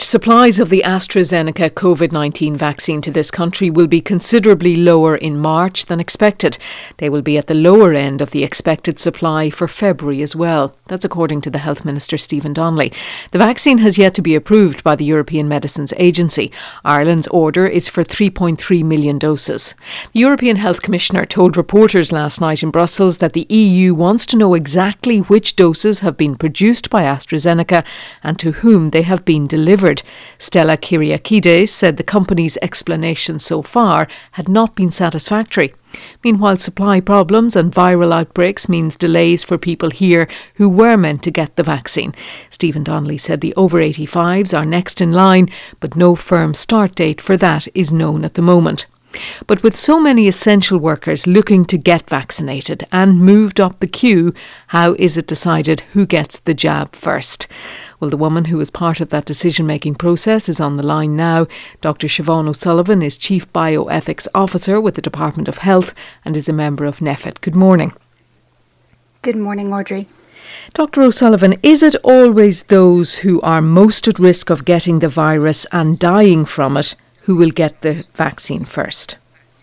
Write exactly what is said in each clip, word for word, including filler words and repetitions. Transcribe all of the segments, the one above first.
supplies of the AstraZeneca COVID nineteen vaccine to this country will be considerably lower in March than expected. They will be at the lower end of the expected supply for February as well. That's according to the Health Minister, Stephen Donnelly. The vaccine has yet to be approved by the European Medicines Agency. Ireland's order is for three point three million doses. The European Health Commissioner told reporters last night in Brussels that the E U wants to know exactly which doses have been produced by AstraZeneca and to whom they have been delivered. Delivered. Stella Kyriakides said the company's explanation so far had not been satisfactory. Meanwhile, supply problems and viral outbreaks means delays for people here who were meant to get the vaccine. Stephen Donnelly said the over eighty-fives are next in line, but no firm start date for that is known at the moment. But with so many essential workers looking to get vaccinated and moved up the queue, how is it decided who gets the jab first? Well, the woman who was part of that decision-making process is on the line now. Doctor Siobhan O'Sullivan is Chief Bioethics Officer with the Department of Health and is a member of NEFIT. Good morning. Good morning, Audrey. Doctor O'Sullivan, is it always those who are most at risk of getting the virus and dying from it who will get the vaccine first?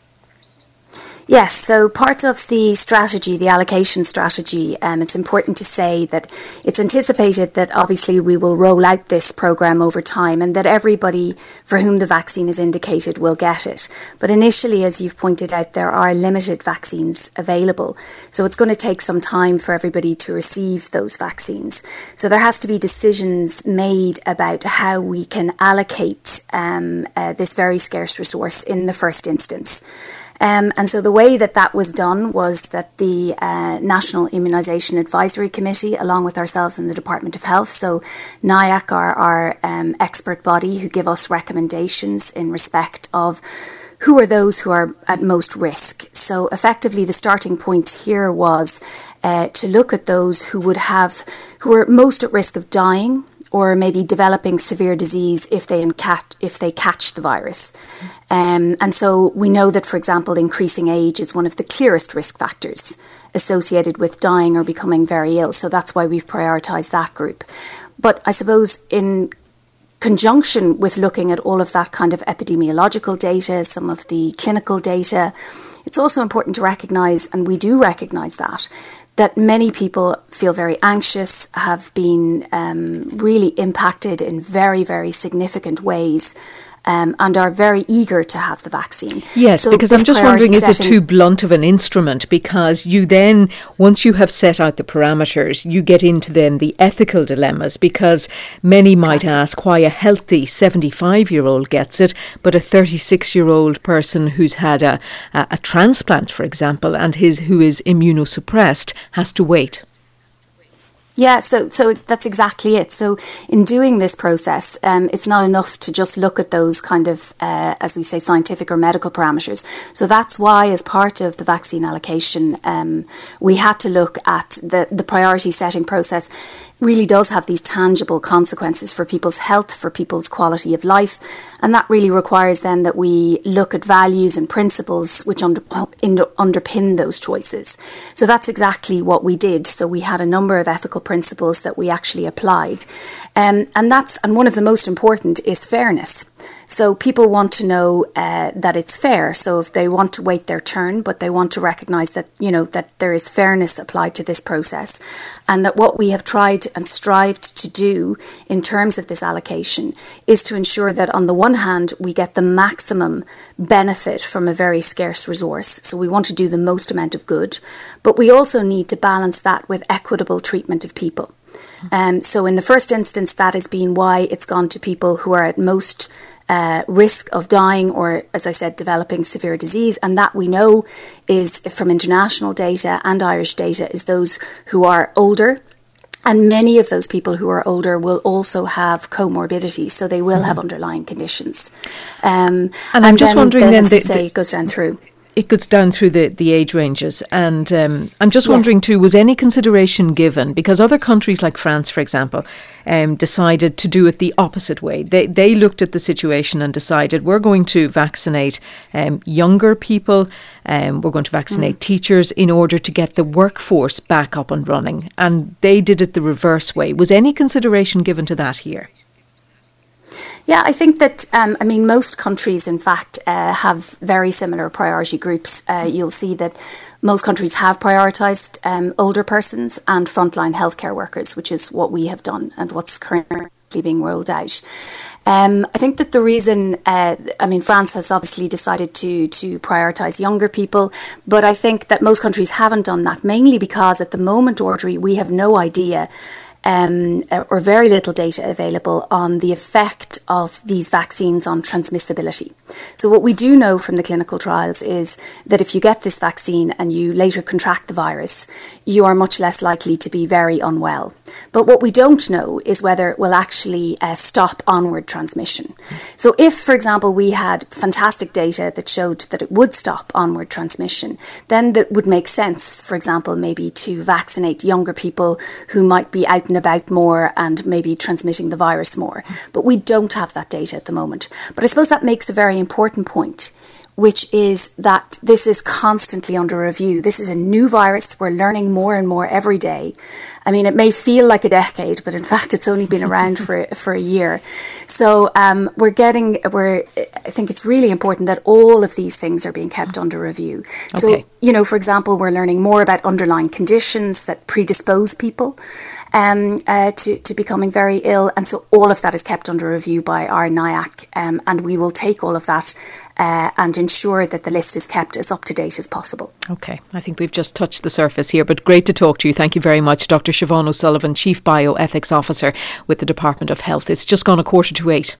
Yes, so part of the strategy, the allocation strategy, um, it's important to say that it's anticipated that obviously we will roll out this programme over time and that everybody for whom the vaccine is indicated will get it. But initially, as you've pointed out, there are limited vaccines available. So it's going to take some time for everybody to receive those vaccines. So there has to be decisions made about how we can allocate um, uh, this very scarce resource in the first instance. Um, and so the way that that was done was that the uh, National Immunisation Advisory Committee, along with ourselves in the Department of Health, so NIAC are our um, expert body who give us recommendations in respect of who are those who are at most risk. So effectively the starting point here was uh, to look at those who would have, who are most at risk of dying, or maybe developing severe disease if they catch, if they catch the virus. Um, and so we know that, for example, increasing age is one of the clearest risk factors associated with dying or becoming very ill. So that's why we've prioritised that group. But I suppose in conjunction with looking at all of that kind of epidemiological data, some of the clinical data, it's also important to recognise, and we do recognise that, that many people feel very anxious, have been um, really impacted in very, very significant ways, um, and are very eager to have the vaccine. Yes, so because I'm just wondering, is it setting, too blunt of an instrument? Because you then, once you have set out the parameters, you get into then the ethical dilemmas, because many might exactly. ask why a healthy seventy-five-year-old gets it, but a thirty-six-year-old person who's had a, a, a transplant, for example, and his who is immunosuppressed has to wait. Yeah, so so that's exactly it. So in doing this process, um, it's not enough to just look at those kind of, uh, as we say, scientific or medical parameters. So that's why, as part of the vaccine allocation, um, we had to look at the, the priority setting process really does have these tangible consequences for people's health, for people's quality of life. And that really requires then that we look at values and principles which under, underpin those choices. So that's exactly what we did. So we had a number of ethical principles that we actually applied. Um, and that's and one of the most important is fairness. So people want to know uh, that it's fair. So if they want to wait their turn, but they want to recognise that, you know, that there is fairness applied to this process, and that what we have tried and strived to do in terms of this allocation is to ensure that on the one hand, we get the maximum benefit from a very scarce resource. So we want to do the most amount of good, but we also need to balance that with equitable treatment of people. Um, so in the first instance, that has been why it's gone to people who are at most uh, risk of dying or, as I said, developing severe disease. And that we know is, from international data and Irish data, is those who are older. And many of those people who are older will also have comorbidities, so they will mm-hmm. have underlying conditions. Um, and I'm and just then, wondering then, then as the, you say, the, it goes down through. It goes down through the, the age ranges. And um, I'm just yes. wondering too, was any consideration given? Because other countries like France, for example, um, decided to do it the opposite way. They they looked at the situation and decided we're going to vaccinate um, younger people, um, we're going to vaccinate mm. teachers in order to get the workforce back up and running. And they did it the reverse way. Was any consideration given to that here? Yeah, I think that, um, I mean, most countries, in fact, uh, have very similar priority groups. Uh, you'll see that most countries have prioritised um, older persons and frontline healthcare workers, which is what we have done and what's currently being rolled out. Um, I think that the reason, uh, I mean, France has obviously decided to to prioritise younger people, but I think that most countries haven't done that, mainly because at the moment, Audrey, we have no idea Um, or very little data available on the effect of these vaccines on transmissibility. So what we do know from the clinical trials is that if you get this vaccine and you later contract the virus, you are much less likely to be very unwell. But what we don't know is whether it will actually uh, stop onward transmission. So if, for example, we had fantastic data that showed that it would stop onward transmission, then that would make sense, for example, maybe to vaccinate younger people who might be out and about more and maybe transmitting the virus more. But we don't have that data at the moment. But I suppose that makes a very important point, which is that this is constantly under review. This is a new virus. We're learning more and more every day. I mean, it may feel like a decade, but in fact, it's only been around for for a year. So um, we're getting, we're. I think it's really important that all of these things are being kept under review. Okay. So, you know, for example, we're learning more about underlying conditions that predispose people um, uh, to, to becoming very ill. And so all of that is kept under review by our N I A C. Um, and we will take all of that uh, and ensure that the list is kept as up to date as possible. Okay, I think we've just touched the surface here, but great to talk to you. Thank you very much, Doctor Siobhan O'Sullivan, Chief Bioethics Officer with the Department of Health. It's just gone a quarter to eight.